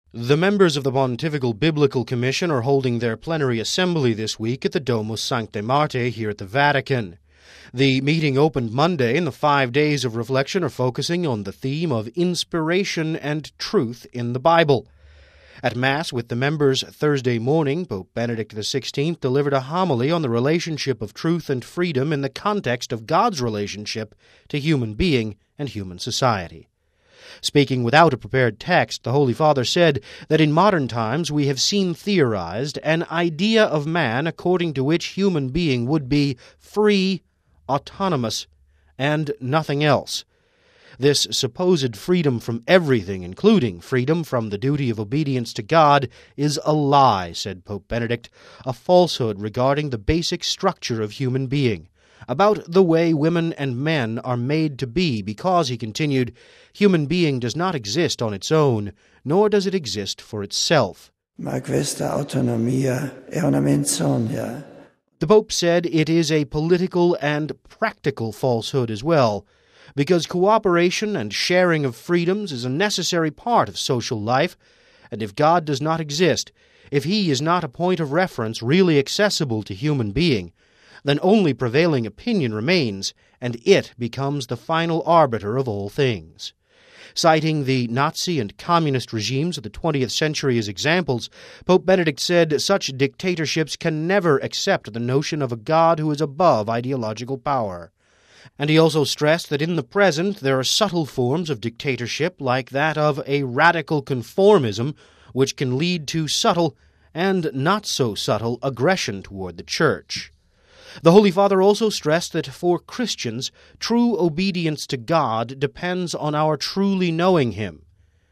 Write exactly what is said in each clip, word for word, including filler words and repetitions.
The members of the Pontifical Biblical Commission are holding their plenary assembly this week at the Domus Sanctae Martyr here at the Vatican. The meeting opened Monday, and the five days of reflection are focusing on the theme of inspiration and truth in the Bible. At Mass with the members Thursday morning, Pope Benedict the sixteenth delivered a homily on the relationship of truth and freedom in the context of God's relationship to human being and human society. Speaking without a prepared text, the Holy Father said that in modern times we have seen theorized an idea of man according to which human being would be free, autonomous, and nothing else. This supposed freedom from everything, including freedom from the duty of obedience to God, is a lie, said Pope Benedict, a falsehood regarding the basic structure of human being, about the way women and men are made to be, because, he continued, human being does not exist on its own, nor does it exist for itself. Ma questa autonomia è una menzogna. The Pope said it is a political and practical falsehood as well, because cooperation and sharing of freedoms is a necessary part of social life, and if God does not exist, if he is not a point of reference really accessible to human being, then only prevailing opinion remains, and it becomes the final arbiter of all things. Citing the Nazi and communist regimes of the twentieth century as examples, Pope Benedict said such dictatorships can never accept the notion of a God who is above ideological power. And he also stressed that in the present there are subtle forms of dictatorship like that of a radical conformism, which can lead to subtle and not so subtle aggression toward the Church. The Holy Father also stressed that for Christians, true obedience to God depends on our truly knowing Him.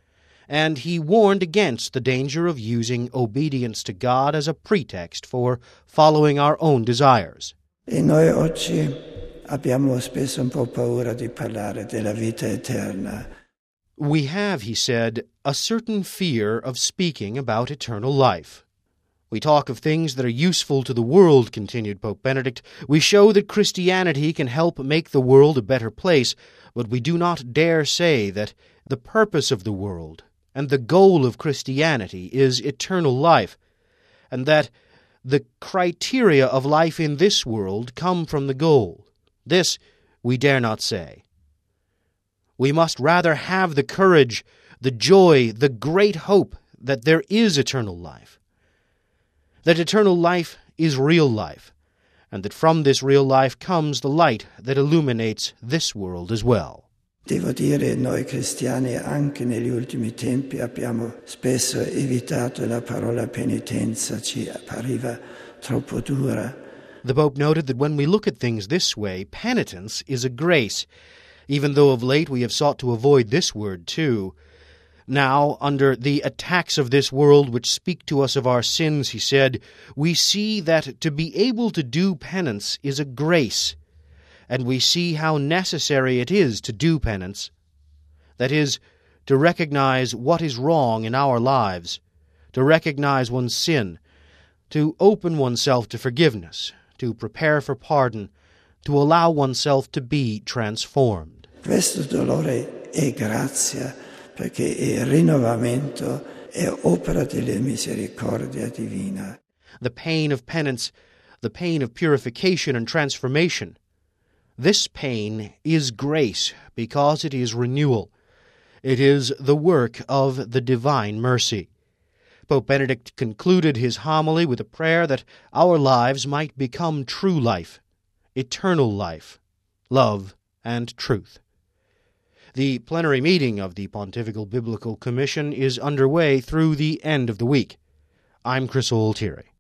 And he warned against the danger of using obedience to God as a pretext for following our own desires. E noi oggi abbiamo spesso un po' paura di parlare della vita eterna. We have, he said, a certain fear of speaking about eternal life. We talk of things that are useful to the world, continued Pope Benedict. We show that Christianity can help make the world a better place, but we do not dare say that the purpose of the world and the goal of Christianity is eternal life, and that the criteria of life in this world come from the goal. This we dare not say. We must rather have the courage, the joy, the great hope that there is eternal life, that eternal life is real life, and that from this real life comes the light that illuminates this world as well. Devo dire, noi cristiani anche negli ultimi tempi abbiamo spesso evitato la parola penitenza, ci appariva troppo dura. The Pope noted that when we look at things this way, penitence is a grace, even though of late we have sought to avoid this word too. Now, under the attacks of this world which speak to us of our sins, he said, we see that to be able to do penance is a grace, and we see how necessary it is to do penance. That is, to recognize what is wrong in our lives, to recognize one's sin, to open oneself to forgiveness, to prepare for pardon, to allow oneself to be transformed. Questo dolore è grazia, perché è rinnovamento, è opera della misericordia divina. The pain of penance, the pain of purification and transformation, this pain is grace because it is renewal. It is the work of the divine mercy. Pope Benedict concluded his homily with a prayer that our lives might become true life, eternal life, love, and truth. The plenary meeting of the Pontifical Biblical Commission is underway through the end of the week. I'm Chris Altieri.